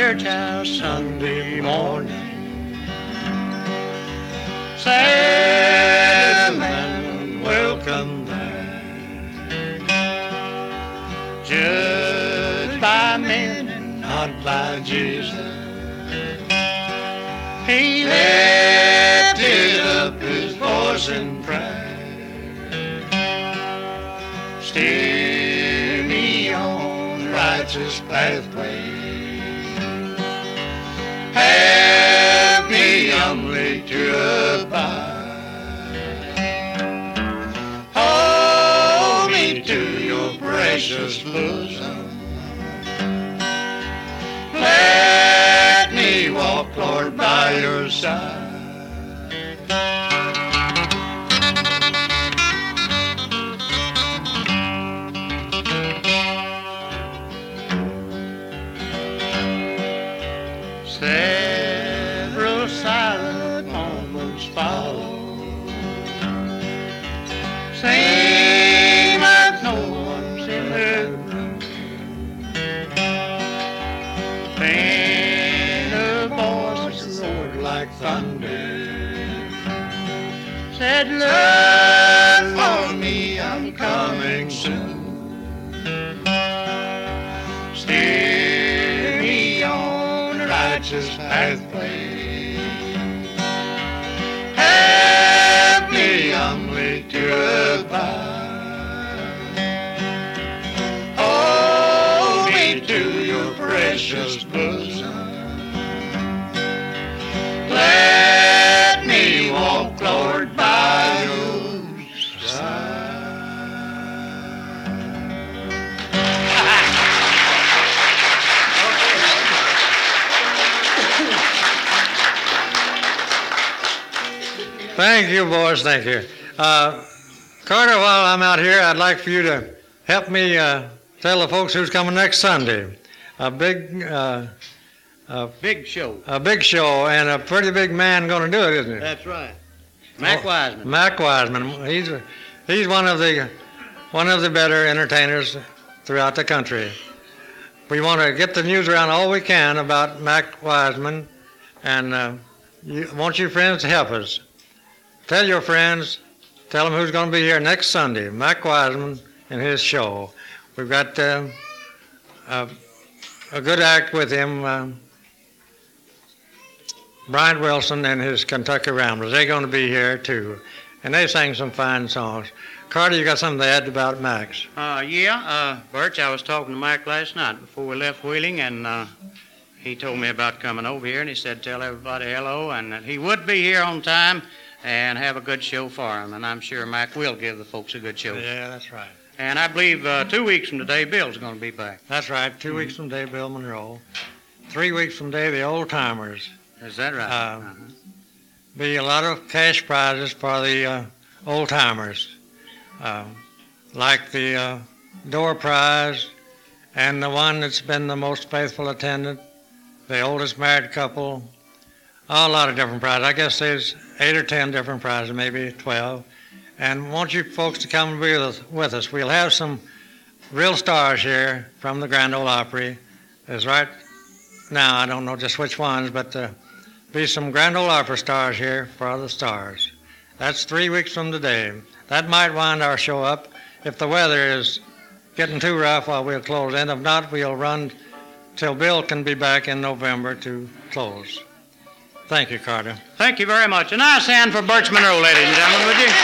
church house Sunday morning. Sad man, welcome there. Judged by men and not by Jesus. He lifted up his voice in prayer. Steer me on the righteous pathway. Have me humbly to abide. Hold me to your precious bosom. Let me walk, Lord, by your side. Several silent moments follow. Seem like no one's in the room. Then a voice roared like thunder. Said, look for me, I'm coming soon. Steer me on the righteous pathway. Have me humbly to abide. Hold me to your precious bosom. Let me walk, Lord, by your side. Thank you, boys. Thank you. Carter, while I'm out here, I'd like for you to help me tell the folks who's coming next Sunday. A big show. A big show, and a pretty big man going to do it, isn't he? That's right. Mac Wiseman. Mac Wiseman. He's one of the better entertainers throughout the country. We want to get the news around all we can about Mac Wiseman, and want you friends to help us. Tell your friends, tell them who's going to be here next Sunday, Mac Wiseman and his show. We've got a good act with him, Bryant Wilson and his Kentucky Ramblers. They're going to be here too, and they sang some fine songs. Carter, you got something to add about Max? Birch, I was talking to Mike last night before we left Wheeling, and he told me about coming over here, and he said tell everybody hello, and that he would be here on time and have a good show for him, and I'm sure Mac will give the folks a good show. Yeah, that's right. And I believe 2 weeks from today, Bill's going to be back. That's right. 2 weeks from today, Bill Monroe. 3 weeks from today, the Old Timers. Is that right? Be a lot of cash prizes for the Old Timers, like the door prize and the one that's been the most faithful attendant, the oldest married couple. A lot of different prizes. I guess there's 8 or 10 different prizes, maybe 12. And want you folks to come and be with us. We'll have some real stars here from the Grand Ole Opry. There's right now, I don't know just which ones, but be some Grand Ole Opry stars here for the stars. That's 3 weeks from today. That might wind our show up. If the weather is getting too rough, we'll close. And if not, we'll run till Bill can be back in November to close. Thank you, Carter. Thank you very much. A nice hand for Birch Monroe, ladies and gentlemen, would you?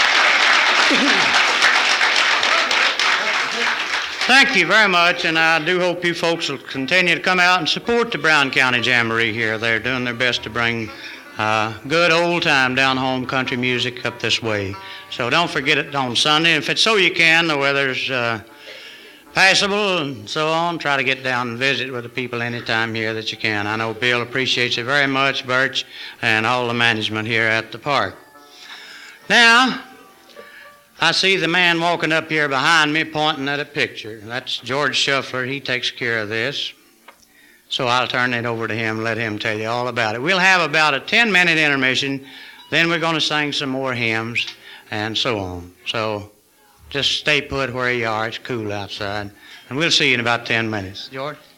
Thank you very much, and I do hope you folks will continue to come out and support the Brown County Jamboree here. They're doing their best to bring good old-time down-home country music up this way. So don't forget it on Sunday. If it's so you can, the weather's passable and so on. Try to get down and visit with the people anytime here that you can. I know Bill appreciates it very much, Birch, and all the management here at the park. Now, I see the man walking up here behind me pointing at a picture. That's George Shuffler. He takes care of this. So I'll turn it over to him and let him tell you all about it. We'll have about a 10-minute intermission. Then we're going to sing some more hymns and so on. So just stay put where you are. It's cool outside. And we'll see you in about 10 minutes. George?